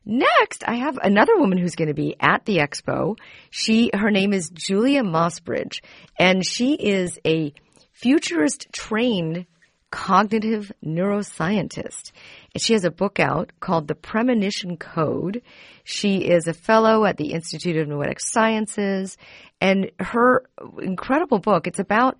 Next, I have another woman who's going to be at the expo. Her name is Julia Mossbridge, and she is a futurist-trained cognitive neuroscientist. And she has a book out called The Premonition Code. She is a fellow at the Institute of Noetic Sciences, and her incredible book, it's about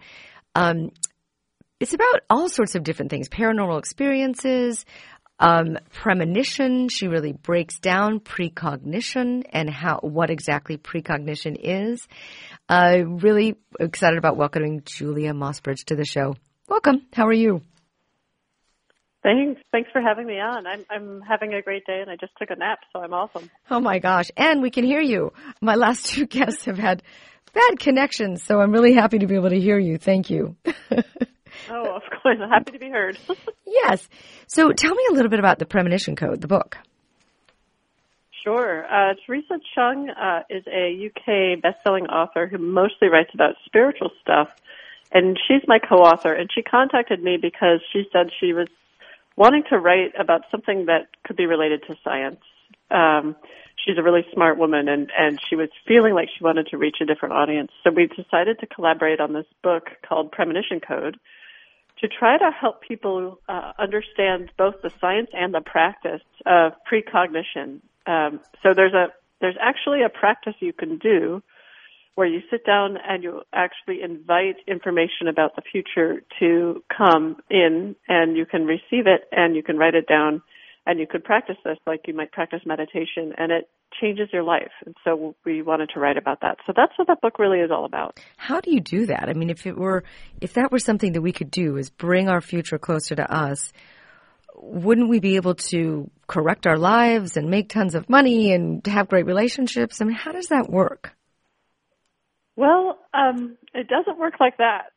all sorts of different things, paranormal experiences, premonition. She really breaks down precognition and what exactly precognition is. Really excited about welcoming Julia Mossbridge to the show. Welcome. How are you? Thanks for having me on. I'm having a great day, and I just took a nap, so I'm awesome. Oh my gosh. And we can hear you. My last two guests have had bad connections, so I'm really happy to be able to hear you. Thank you. Oh, of course. I'm happy to be heard. Yes. So tell me a little bit about the Premonition Code, the book. Sure. Teresa Chung is a UK best-selling author who mostly writes about spiritual stuff, and she's my co-author. And she contacted me because she said she was wanting to write about something that could be related to science. She's a really smart woman, and she was feeling like she wanted to reach a different audience. So we decided to collaborate on this book called Premonition Code to try to help people understand both the science and the practice of precognition. So there's actually a practice you can do where you sit down and you actually invite information about the future to come in, and you can receive it and you can write it down, and you could practice this like you might practice meditation, and it changes your life. And so we wanted to write about that. So that's what that book really is all about. How do you do that? I mean, if that were something that we could do, is bring our future closer to us, wouldn't we be able to correct our lives and make tons of money and have great relationships? I mean, how does that work? Well, it doesn't work like that.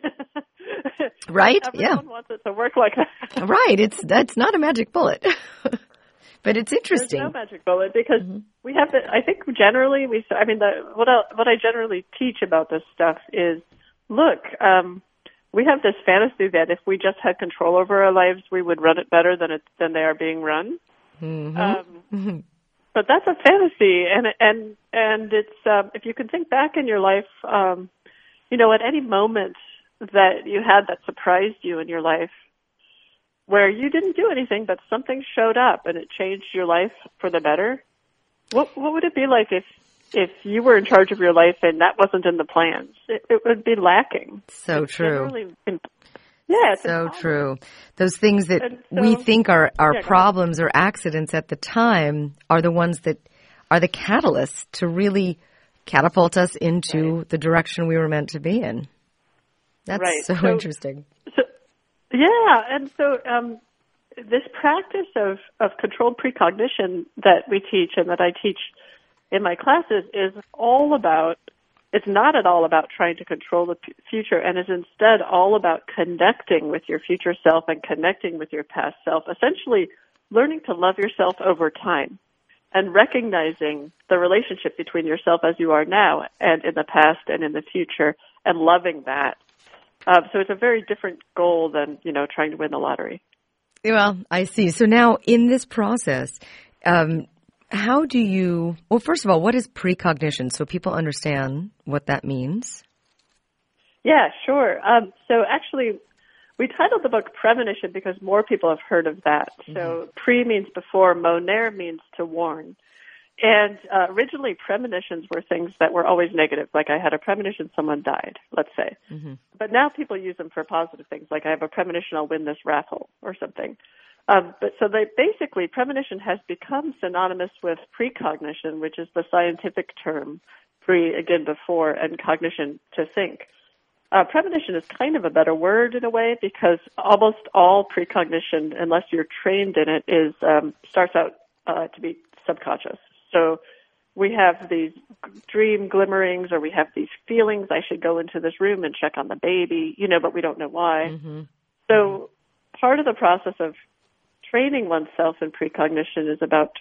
Right? Everyone wants it to work like that. Right. That's not a magic bullet. But it's interesting. There's no magic bullet because we have to, I think generally what I generally teach about this stuff is, look, we have this fantasy that if we just had control over our lives, we would run it better than they are being run. Mm-hmm. But that's a fantasy, and it's if you can think back in your life, at any moment that you had that surprised you in your life, where you didn't do anything but something showed up and it changed your life for the better. What would it be like if you were in charge of your life and that wasn't in the plans? It would be lacking. So true. It's so true. Those things that we think are problems or accidents at the time are the ones that are the catalysts to really catapult us into the direction we were meant to be in. That's so interesting. And so this practice of controlled precognition that we teach and that I teach in my classes is all about, it's not at all about trying to control the future, and is instead all about connecting with your future self and connecting with your past self, essentially learning to love yourself over time and recognizing the relationship between yourself as you are now and in the past and in the future, and loving that. So it's a very different goal than, trying to win the lottery. Well, I see. So now in this process, how do you, well, first of all, what is precognition so people understand what that means? Yeah, sure. So actually, we titled the book Premonition because more people have heard of that. Mm-hmm. So pre means before, moner means to warn. And originally, premonitions were things that were always negative, like I had a premonition someone died, let's say. Mm-hmm. But now people use them for positive things, like I have a premonition I'll win this raffle or something. But so basically, premonition has become synonymous with precognition, which is the scientific term, pre, again, before, and cognition, to think. Premonition is kind of a better word in a way because almost all precognition, unless you're trained in it, starts out to be subconscious. So we have these dream glimmerings, or we have these feelings, I should go into this room and check on the baby, but we don't know why. Mm-hmm. So part of the process of training oneself in precognition is about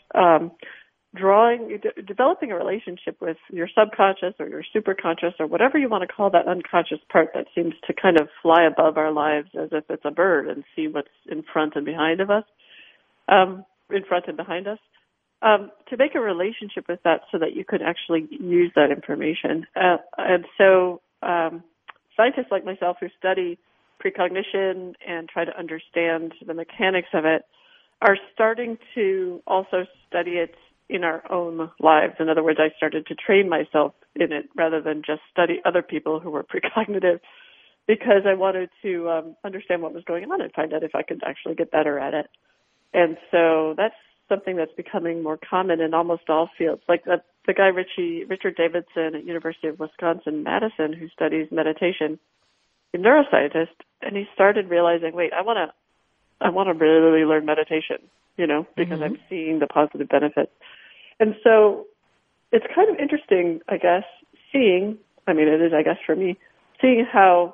developing a relationship with your subconscious or your superconscious or whatever you want to call that unconscious part that seems to kind of fly above our lives as if it's a bird and see what's in front and behind of us, in front and behind us. to make a relationship with that so that you could actually use that information. And so scientists like myself who study precognition and try to understand the mechanics of it are starting to also study it in our own lives. In other words, I started to train myself in it rather than just study other people who were precognitive, because I wanted to understand what was going on and find out if I could actually get better at it. And so that's something that's becoming more common in almost all fields. Like the guy Richard Davidson at University of Wisconsin-Madison, who studies meditation, a neuroscientist, and he started realizing, wait, I want to really learn meditation, because I'm seeing the positive benefits. And so it's kind of interesting, I guess, it is, I guess, for me, seeing how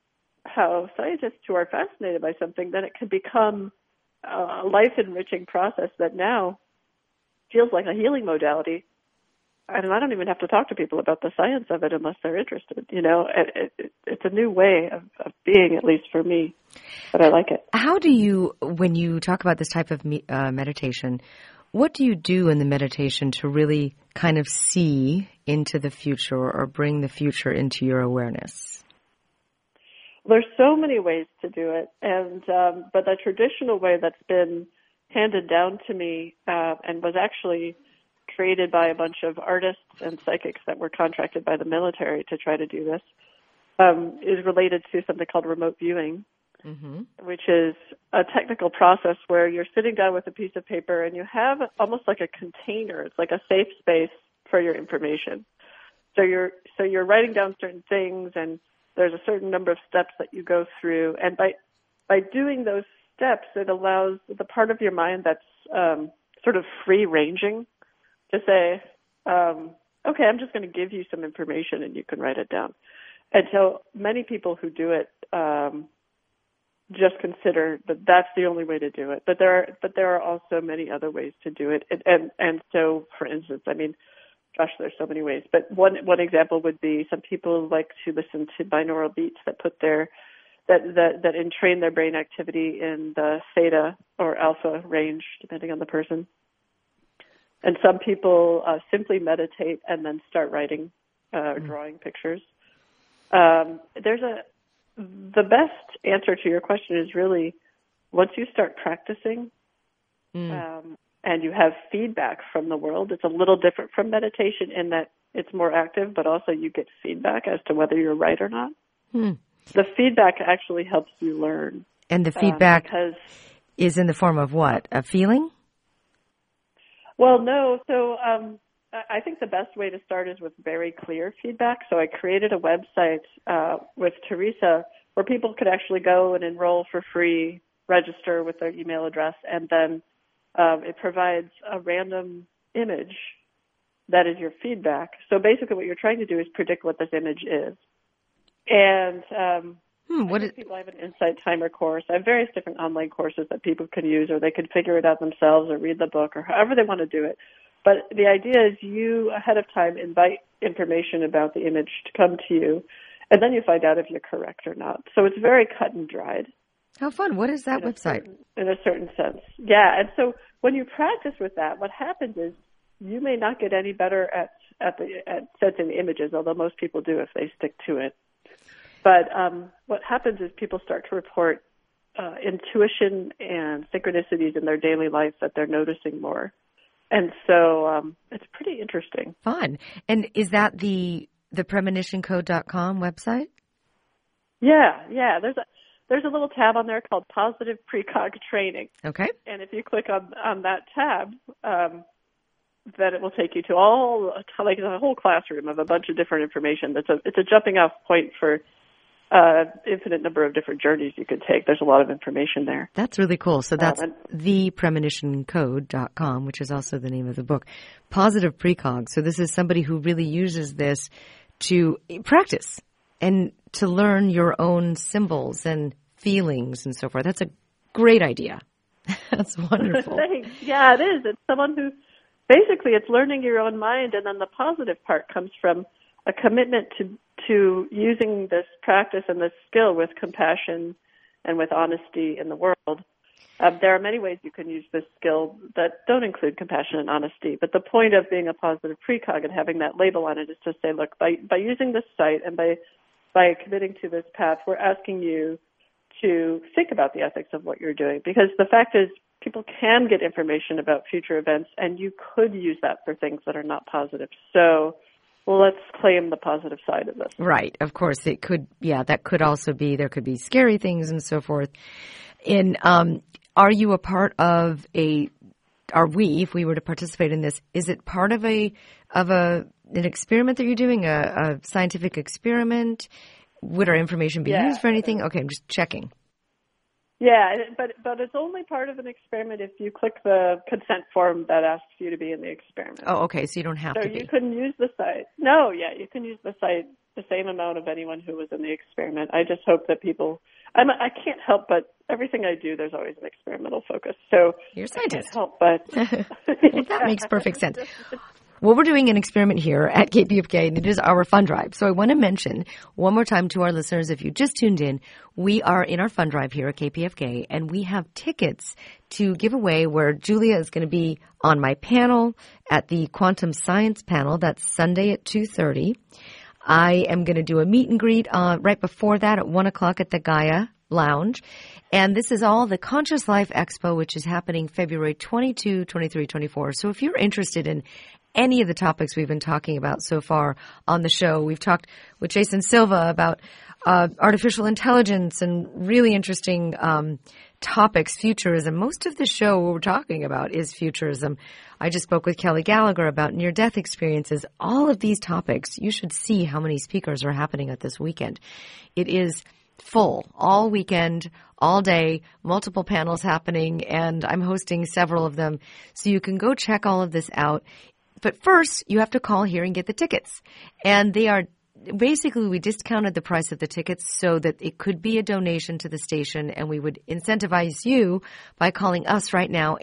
scientists who are fascinated by something, then it can become a life-enriching process that now feels like a healing modality. And I don't even have to talk to people about the science of it unless they're interested. It's a new way of being, at least for me, but I like it. How do you, when you talk about this type of meditation, what do you do in the meditation to really kind of see into the future or bring the future into your awareness? There's so many ways to do it, but the traditional way that's been handed down to me and was actually created by a bunch of artists and psychics that were contracted by the military to try to do this, is related to something called remote viewing, which is a technical process where you're sitting down with a piece of paper and you have almost like a container. It's like a safe space for your information. So you're writing down certain things, and there's a certain number of steps that you go through. And by doing those steps, it allows the part of your mind that's sort of free-ranging to say, okay, I'm just going to give you some information and you can write it down. And so many people who do it just consider that that's the only way to do it. But there are also many other ways to do it. And so, for instance, there's so many ways. But one example would be some people like to listen to binaural beats that put that entrain their brain activity in the theta or alpha range, depending on the person. And some people simply meditate and then start writing, drawing pictures. The best answer to your question is really once you start practicing and you have feedback from the world, it's a little different from meditation in that it's more active, but also you get feedback as to whether you're right or not. The feedback actually helps you learn. And the feedback is in the form of what? A feeling? Well, no. So I think the best way to start is with very clear feedback. So I created a website with Teresa where people could actually go and enroll for free, register with their email address, and then it provides a random image that is your feedback. So basically what you're trying to do is predict what this image is. And people have an Insight Timer course. I have various different online courses that people can use, or they can figure it out themselves or read the book or however they want to do it. But the idea is you, ahead of time, invite information about the image to come to you, and then you find out if you're correct or not. So it's very cut and dried. How fun. What is that website? In a certain sense. Yeah, and so when you practice with that, what happens is you may not get any better at sensing the images, although most people do if they stick to it. But what happens is people start to report intuition and synchronicities in their daily life that they're noticing more. And so it's pretty interesting. Fun. And is that the premonitioncode.com website? Yeah. There's a little tab on there called Positive Precog Training. Okay. And if you click on that tab, then it will take you to a whole classroom of a bunch of different information. It's a jumping off point for infinite number of different journeys you could take. There's a lot of information there. That's really cool. So that's thepremonitioncode.com, which is also the name of the book. Positive Precog. So this is somebody who really uses this to practice and to learn your own symbols and feelings and so forth. That's a great idea. That's wonderful. Yeah, it is. It's someone who basically it's learning your own mind, and then the positive part comes from a commitment to using this practice and this skill with compassion and with honesty in the world. There are many ways you can use this skill that don't include compassion and honesty. But the point of being a positive precog and having that label on it is to say, look, by using this site and by committing to this path, we're asking you to think about the ethics of what you're doing. Because the fact is, people can get information about future events, and you could use that for things that are not positive. So let's claim the positive side of this. Right. Of course, it could, that could also be, there could be scary things and so forth. Are you a part of are we, if we were to participate in this, is it part of an experiment that you're doing, a scientific experiment? Would our information be used for anything? Okay, I'm just checking. Yeah, but it's only part of an experiment if you click the consent form that asks you to be in the experiment. Oh, okay, so you don't have to be. So you can use the site. No, you can use the site the same amount of anyone who was in the experiment. I just hope that people, I can't help but, everything I do, there's always an experimental focus. So you're a scientist. I can't help but. Well, that makes perfect sense. Well, we're doing an experiment here at KPFK, and it is our fund drive. So I want to mention one more time to our listeners, if you just tuned in, we are in our fund drive here at KPFK, and we have tickets to give away where Julia is going to be on my panel at the Quantum Science panel. That's Sunday at 2:30. I am going to do a meet and greet right before that at 1 o'clock at the Gaia Lounge. And this is all the Conscious Life Expo, which is happening February 22, 23, 24. So if you're interested in any of the topics we've been talking about so far on the show, we've talked with Jason Silva about artificial intelligence and really interesting topics, futurism. Most of the show what we're talking about is futurism. I just spoke with Kelly Gallagher about near-death experiences. All of these topics, you should see how many speakers are happening at this weekend. It is full all weekend, all day, multiple panels happening, and I'm hosting several of them. So you can go check all of this out. But first, you have to call here and get the tickets. And they are basically, we discounted the price of the tickets so that it could be a donation to the station, and we would incentivize you by calling us right now,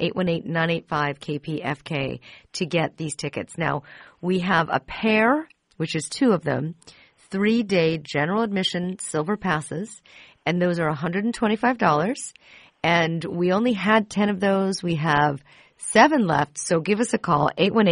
818-985-KPFK, to get these tickets. Now, we have a pair, which is 2 of them, 3-day general admission silver passes, and those are $125. And we only had 10 of those. We have 7 left, so give us a call.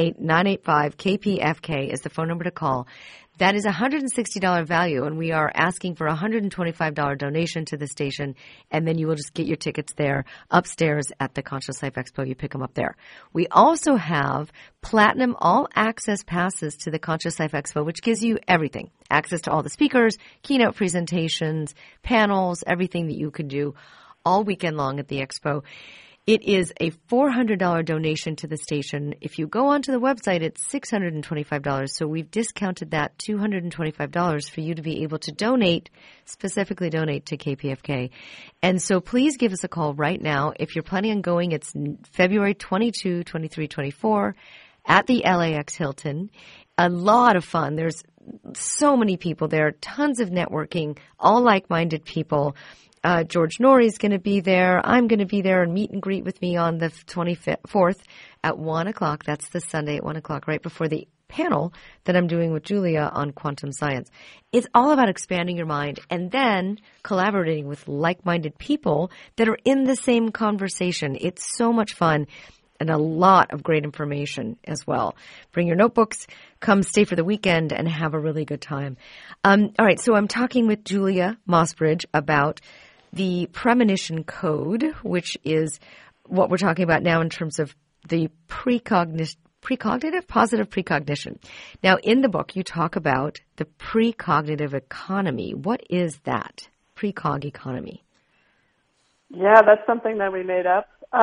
818-985-KPFK is the phone number to call. That is a $160 value, and we are asking for a $125 donation to the station, and then you will just get your tickets there upstairs at the Conscious Life Expo. You pick them up there. We also have platinum all-access passes to the Conscious Life Expo, which gives you everything. Access to all the speakers, keynote presentations, panels, everything that you could do all weekend long at the Expo. It is a $400 donation to the station. If you go onto the website, it's $625. So we've discounted that $225 for you to be able to donate, specifically donate to KPFK. And so please give us a call right now. If you're planning on going, it's February 22, 23, 24 at the LAX Hilton. A lot of fun. There's so many people there, tons of networking, all like-minded people. George Norrie's going to be there. I'm going to be there and meet and greet with me on the 24th at 1 o'clock. That's the Sunday at 1 o'clock, right before the panel that I'm doing with Julia on quantum science. It's all about expanding your mind and then collaborating with like-minded people that are in the same conversation. It's so much fun and a lot of great information as well. Bring your notebooks, come stay for the weekend, and have a really good time. All right, so I'm talking with Julia Mossbridge about the premonition code, which is what we're talking about now in terms of the precognitive, positive precognition. Now, in the book, you talk about the precognitive economy. What is that, precog economy? Yeah, that's something that we made up.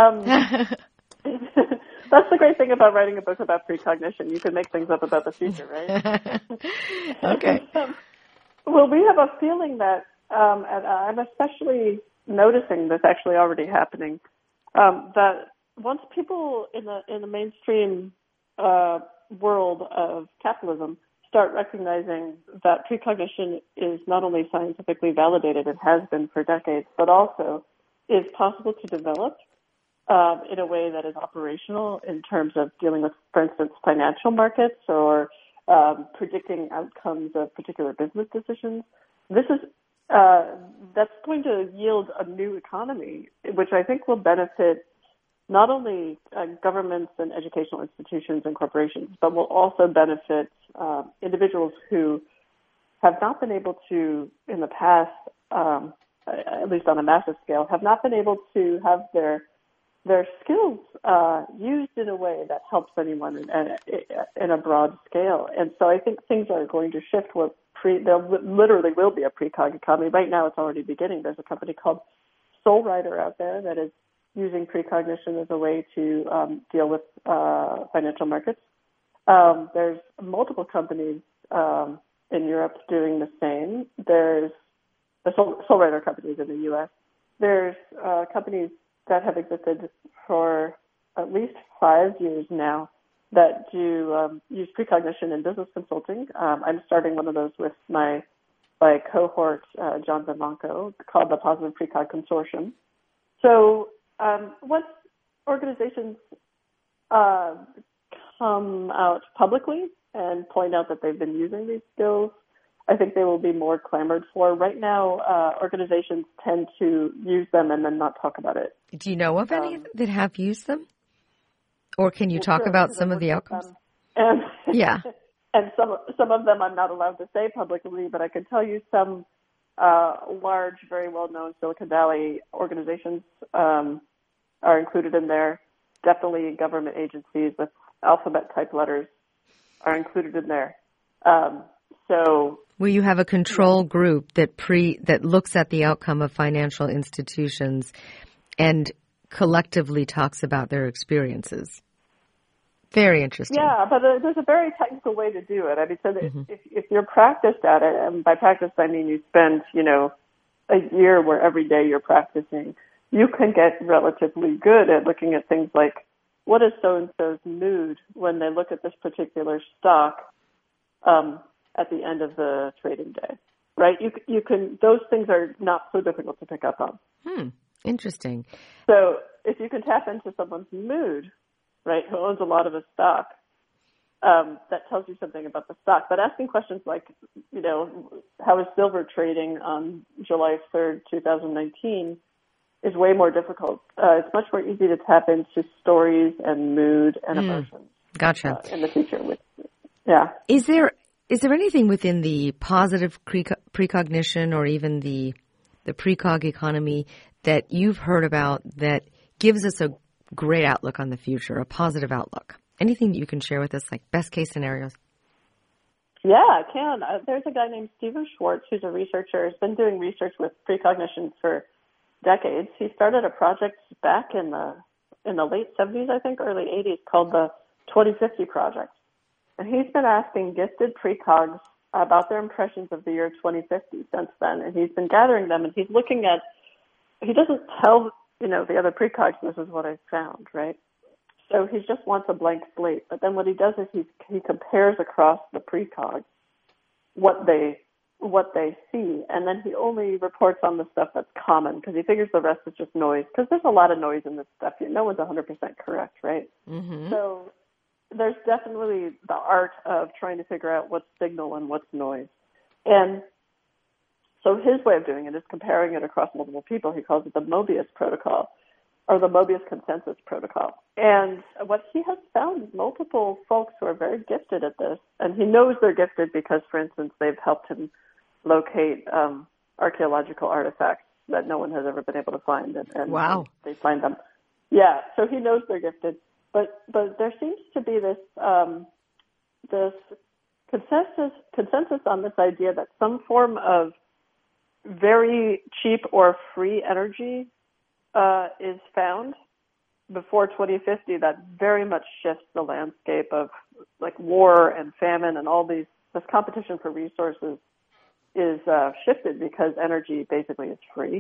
That's the great thing about writing a book about precognition. You can make things up about the future, right? Okay. Well, we have a feeling that, and I'm especially noticing this actually already happening, that once people in the mainstream world of capitalism start recognizing that precognition is not only scientifically validated, it has been for decades, but also is possible to develop in a way that is operational in terms of dealing with, for instance, financial markets or predicting outcomes of particular business decisions. This is that's going to yield a new economy, which I think will benefit not only governments and educational institutions and corporations, but will also benefit individuals who have not been able to, in the past, at least on a massive scale, have not been able to have their skills used in a way that helps anyone in a broad scale. And so I think things are going to shift where there literally will be a precog economy. Right now it's already beginning. There's a company called SoulRider out there that is using precognition as a way to deal with financial markets. There's multiple companies in Europe doing the same. There's the SoulRider companies in the U.S. There's companies that have existed for at least 5 years now that do use precognition in business consulting. I'm starting one of those with my cohort, John Zamanco, called the Positive Precog Consortium. So once organizations come out publicly and point out that they've been using these skills, I think they will be more clamored for. Right now, organizations tend to use them and then not talk about it. Do you know of any that have used them? Or can you talk about some of the outcomes? And, yeah. And some of them I'm not allowed to say publicly, but I can tell you some large, very well-known Silicon Valley organizations are included in there. Definitely government agencies with alphabet-type letters are included in there. Will you have a control group that looks at the outcome of financial institutions and collectively talks about their experiences? Very interesting. Yeah, but there's a very technical way to do it. I mean, so that if you're practiced at it, and by practice I mean you spend, a year where every day you're practicing, you can get relatively good at looking at things like, what is so-and-so's mood when they look at this particular stock at the end of the trading day, right? You can, those things are not so difficult to pick up on. Interesting. So if you can tap into someone's mood, right, who owns a lot of a stock, that tells you something about the stock. But asking questions like, how is silver trading on July 3rd, 2019 is way more difficult. It's much more easy to tap into stories and mood and emotions. Gotcha. In the future. Is there anything within the positive precognition or even the precog economy that you've heard about that gives us a great outlook on the future, a positive outlook? Anything that you can share with us, like best case scenarios? Yeah, I can. There's a guy named Stephen Schwartz who's a researcher. He's been doing research with precognition for decades. He started a project back in the late 70s, I think, early 80s, called the 2050 Project. And he's been asking gifted precogs about their impressions of the year 2050 since then. And he's been gathering them, and he's looking at, he doesn't tell, the other precogs, this is what I found, right? So he just wants a blank slate. But then what he does is he compares across the precogs what they see, and then he only reports on the stuff that's common because he figures the rest is just noise. Because there's a lot of noise in this stuff. No one's 100% correct, right? Mm-hmm. So there's definitely the art of trying to figure out what's signal and what's noise. And so his way of doing it is comparing it across multiple people. He calls it the Mobius protocol, or the Mobius consensus protocol. And what he has found is multiple folks who are very gifted at this, and he knows they're gifted because, for instance, they've helped him locate archaeological artifacts that no one has ever been able to find. And wow. They find them. Yeah, so he knows they're gifted. But there seems to be this this consensus on this idea that some form of very cheap or free energy is found before 2050 that very much shifts the landscape of like war and famine and all this competition for resources is shifted because energy basically is free.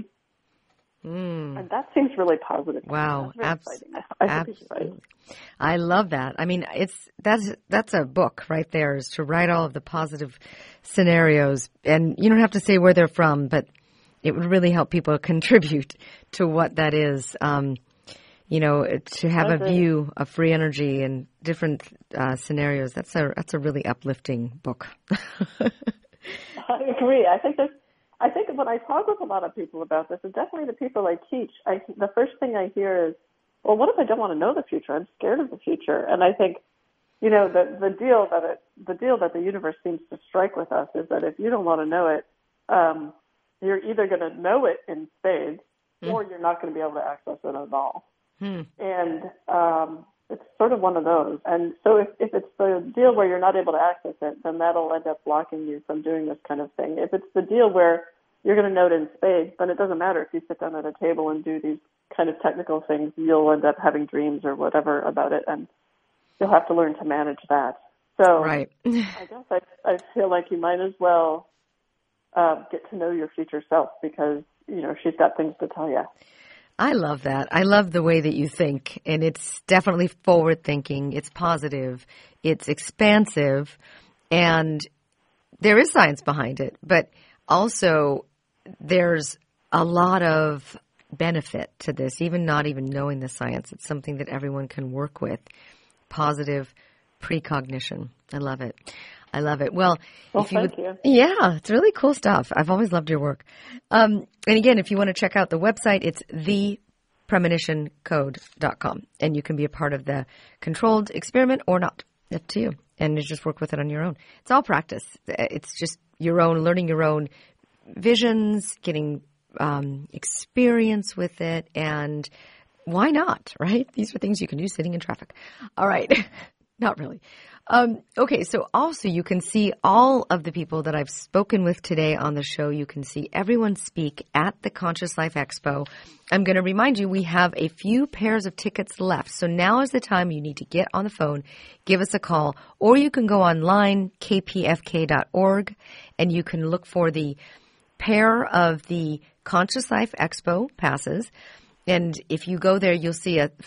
And that seems really positive. Wow, absolutely. I love that. I mean, that's a book right there, is to write all of the positive scenarios. And you don't have to say where they're from, but it would really help people contribute to what that is. To have a view of free energy and different scenarios. That's a really uplifting book. I agree. I think I think when I talk with a lot of people about this, and definitely the people I teach, the first thing I hear is, well, what if I don't want to know the future? I'm scared of the future. And I think, the deal that the universe seems to strike with us is that if you don't want to know it, you're either going to know it in spades, or you're not going to be able to access it at all. And it's sort of one of those. And so if it's the deal where you're not able to access it, then that'll end up blocking you from doing this kind of thing. If it's the deal where you're going to know it in spades, then it doesn't matter if you sit down at a table and do these kind of technical things. You'll end up having dreams or whatever about it, and you'll have to learn to manage that. So right. I guess I feel like you might as well get to know your future self, because, she's got things to tell you. I love that. I love the way that you think, and it's definitely forward-thinking. It's positive. It's expansive, and there is science behind it, but also there's a lot of benefit to this, not even knowing the science. It's something that everyone can work with. Positive precognition. I love it. I love it. Well, thank you. Yeah, it's really cool stuff. I've always loved your work. And again, if you want to check out the website, it's thepremonitioncode.com, and you can be a part of the controlled experiment or not. Up to you. And you just work with it on your own. It's all practice. It's just your own, learning your own visions, getting experience with it, and why not, right? These are things you can do sitting in traffic. All right. Not really. Okay, so also you can see all of the people that I've spoken with today on the show. You can see everyone speak at the Conscious Life Expo. I'm going to remind you we have a few pairs of tickets left. So now is the time you need to get on the phone, give us a call, or you can go online, kpfk.org, and you can look for the pair of the Conscious Life Expo passes. And if you go there, you'll see the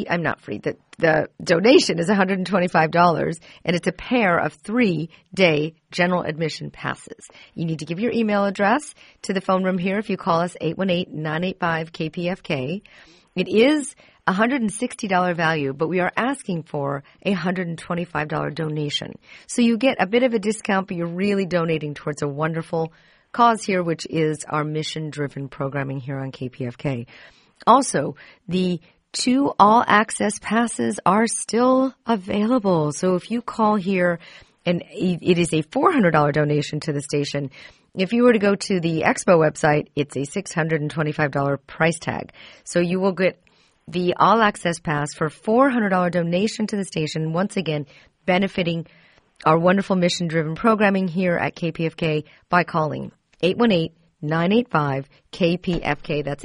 donation is $125, and it's a pair of 3-day general admission passes. You need to give your email address to the phone room here if you call us, 818-985-KPFK. It is a $160 value, but we are asking for a $125 donation. So you get a bit of a discount, but you're really donating towards a wonderful cause here, which is our mission-driven programming here on KPFK. Also, the 2 all-access passes are still available. So if you call here, and it is a $400 donation to the station. If you were to go to the Expo website, it's a $625 price tag. So you will get the all-access pass for $400 donation to the station, once again benefiting our wonderful mission-driven programming here at KPFK by calling 818-985-KPFK. That's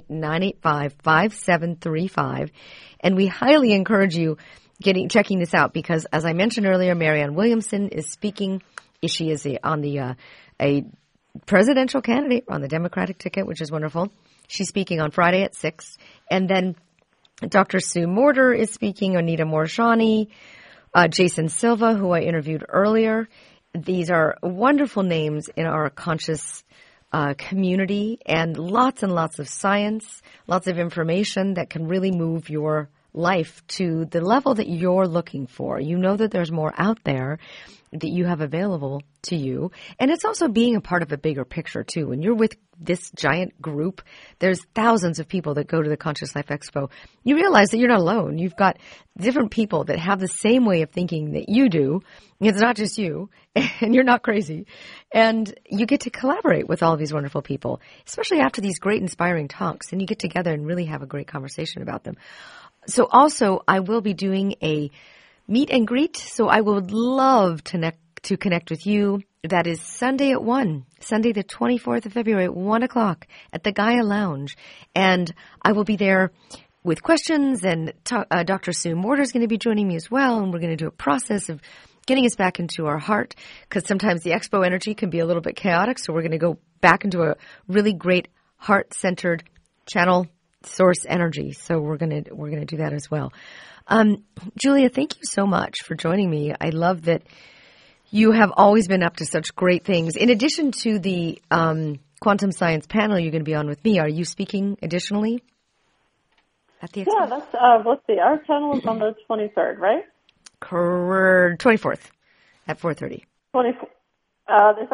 818-985-5735. And we highly encourage you checking this out, because as I mentioned earlier, Marianne Williamson is speaking. She is a presidential candidate on the Democratic ticket, which is wonderful. She's speaking on Friday at 6. And then Dr. Sue Morter is speaking, Anita Morjani, Jason Silva, who I interviewed earlier. These are wonderful names in our conscious community, and lots of science, lots of information that can really move your life to the level that you're looking for. You know that there's more out there that you have available to you. And it's also being a part of a bigger picture, too. When you're with this giant group, there's thousands of people that go to the Conscious Life Expo. You realize that you're not alone. You've got different people that have the same way of thinking that you do. It's not just you, and you're not crazy. And you get to collaborate with all of these wonderful people, especially after these great inspiring talks. And you get together and really have a great conversation about them. So also, I will be doing a meet and greet. So I would love to connect with you. That is Sunday at 1, Sunday the 24th of February at 1 o'clock at the Gaia Lounge. And I will be there with questions, and Dr. Sue Morter is going to be joining me as well. And we're going to do a process of getting us back into our heart, because sometimes the expo energy can be a little bit chaotic. So we're going to go back into a really great heart-centered channel source energy. So we're going to do that as well. Julia, thank you so much for joining me. I love that you have always been up to such great things. In addition to the quantum science panel you're going to be on with me, are you speaking additionally at the expo? Yeah, that's, let's see, our panel is on the 23rd, right? Correct. 24th at 4:30. 24th. Is that a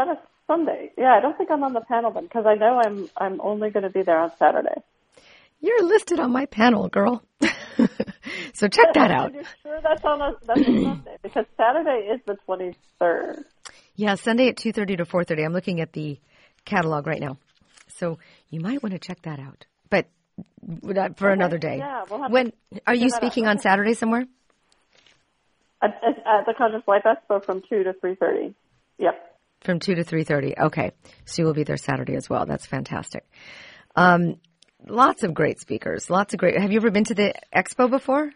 Sunday. Yeah, I don't think I'm on the panel then because I know I'm only going to be there on Saturday. You're listed on my panel, girl. So check that out. Are you sure that's on a Sunday? Because Saturday is the 23rd. Yeah, Sunday at 2:30 to 4:30. I'm looking at the catalog right now. So you might want to check that out. But for another day. Yeah, we'll have when are you speaking on Saturday somewhere? At the Conscious Life Expo from 2 to 3:30. Yep. From 2 to 3:30. Okay. So you will be there Saturday as well. That's fantastic. Lots of great speakers. Have you ever been to the expo before?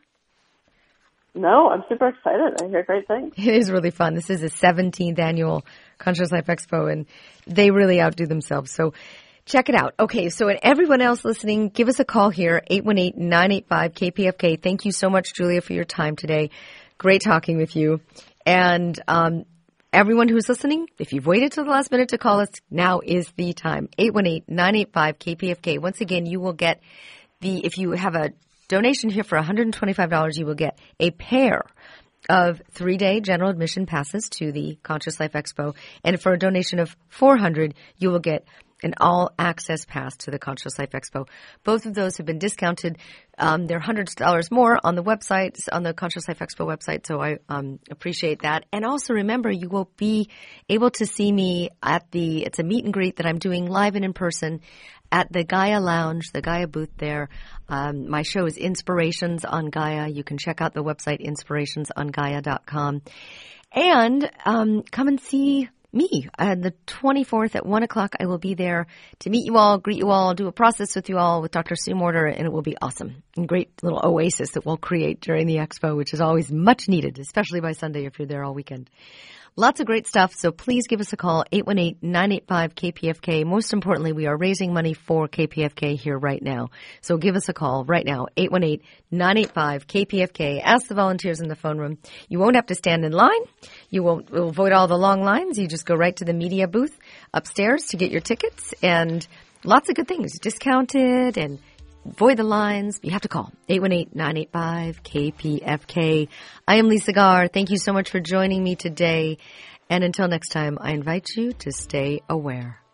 No, I'm super excited. I hear great things. It is really fun. This is the 17th annual Conscious Life Expo, and they really outdo themselves. So check it out. Okay, so and everyone else listening, give us a call here, 818-985-KPFK. Thank you so much, Julia, for your time today. Great talking with you. And everyone who's listening, if you've waited till the last minute to call us, now is the time. 818-985-KPFK. Once again, you will get if you have a donation here for $125, you will get a pair of 3-day general admission passes to the Conscious Life Expo. And for a donation of $400, you will get an all-access pass to the Conscious Life Expo. Both of those have been discounted. They're $100 more on the website, on the Conscious Life Expo website, so I appreciate that. And also remember, you will be able to see me it's a meet and greet that I'm doing live and in person at the Gaia Lounge, the Gaia booth there. My show is Inspirations on Gaia. You can check out the website, inspirationsongaia.com. And come and see me. The 24th at 1 o'clock, I will be there to meet you all, greet you all, do a process with you all with Dr. Sue Morter, and it will be awesome. A great little oasis that we'll create during the expo, which is always much needed, especially by Sunday if you're there all weekend. Lots of great stuff, so please give us a call, 818-985-KPFK. Most importantly, we are raising money for KPFK here right now. So give us a call right now, 818-985-KPFK. Ask the volunteers in the phone room. You won't have to stand in line. We'll avoid all the long lines. You just go right to the media booth upstairs to get your tickets, and lots of good things, discounted and avoid the lines. You have to call 818-985-KPFK. I am Lisa Garr. Thank you so much for joining me today. And until next time, I invite you to stay aware.